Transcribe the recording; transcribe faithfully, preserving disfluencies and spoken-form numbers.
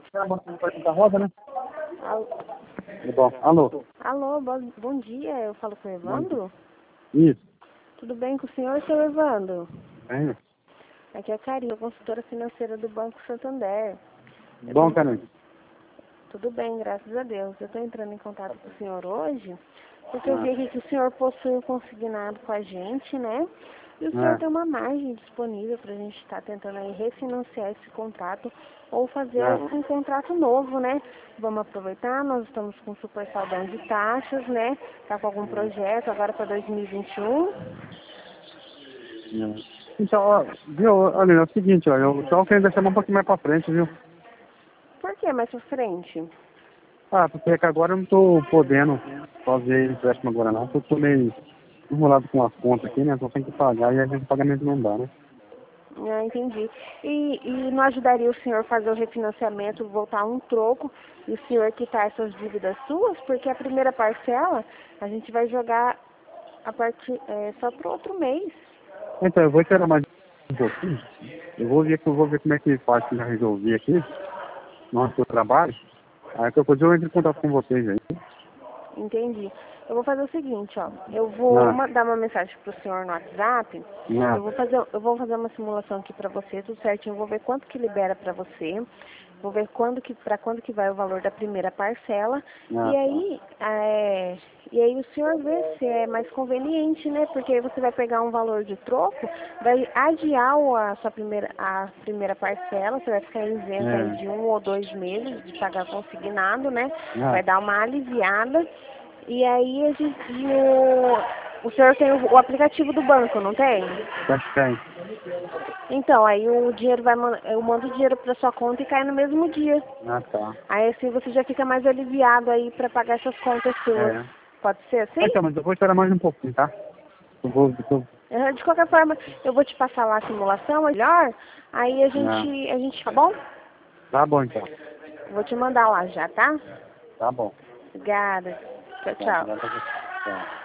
Da roda, né? Alô, Bom, alô. Alô bom, bom dia, eu falo com o Evandro? Isso. Tudo bem com o senhor, seu Evandro? É. Aqui é a Karina, consultora financeira do Banco Santander. Eu Bom, tô- Carmen. Tudo bem, graças a Deus. Eu estou entrando em contato com o senhor hoje, porque eu Ah. vi aqui que o senhor possui um consignado com a gente, né? E o senhor É. tem uma margem disponível para a gente estar tentando aí refinanciar esse contrato ou fazer É. um, um contrato novo, né? Vamos aproveitar, nós estamos com super saldão de taxas, né? Tá com algum projeto agora para dois mil e vinte e um? É. Então, ó, viu, olha, é o seguinte, ó, eu só quero deixar um pouquinho mais pra frente, viu? Por que mais pra frente? Ah, porque é que agora eu não tô podendo fazer empréstimo agora não, porque eu tô meio enrolado com as contas aqui, né? Então tem que pagar e às vezes o pagamento não dá, né? Ah, entendi. E, e não ajudaria o senhor fazer o refinanciamento, voltar um troco e o senhor quitar essas dívidas suas? Porque a primeira parcela a gente vai jogar a partir é, só para outro mês. Então, eu vou esperar mais um pouquinho. Eu vou ver, eu vou ver como é que faz que já resolvi aqui, no nosso trabalho. Aí depois eu entro em contato com vocês aí. Entendi. Eu vou fazer o seguinte, ó. Eu vou Ah, mandar uma mensagem pro senhor no WhatsApp. Eu vou ah, fazer, eu vou fazer uma simulação aqui pra você, tudo certinho. Eu vou ver quanto que libera pra você. Vou ver quando que, para quando que vai o valor da primeira parcela. E ah, tá. aí, é, e aí o senhor vê se é mais conveniente, né? Porque aí você vai pegar um valor de troco, vai adiar o- a sua primeira, a primeira parcela, você vai ficar isento aí É, de um ou dois meses de pagar consignado, né? ah, Vai dar uma aliviada. E aí a gente, e o, o senhor tem o, o aplicativo do banco, não tem? acho que tem. Então, aí o dinheiro vai, man- eu mando o dinheiro para sua conta e cai no mesmo dia. Ah, tá. Aí assim você já fica mais aliviado aí para pagar essas contas suas. É. Pode ser Ah, assim? então, mas eu vou esperar mais um pouquinho, tá? Eu vou, eu vou, Eh, De qualquer forma, eu vou te passar lá a simulação melhor, aí a ah, gente, a gente, tá bom? tá bom então. Vou te mandar lá já, tá? Tá bom. Obrigada. Tchau, Tá, tchau. obrigado a você. Tá.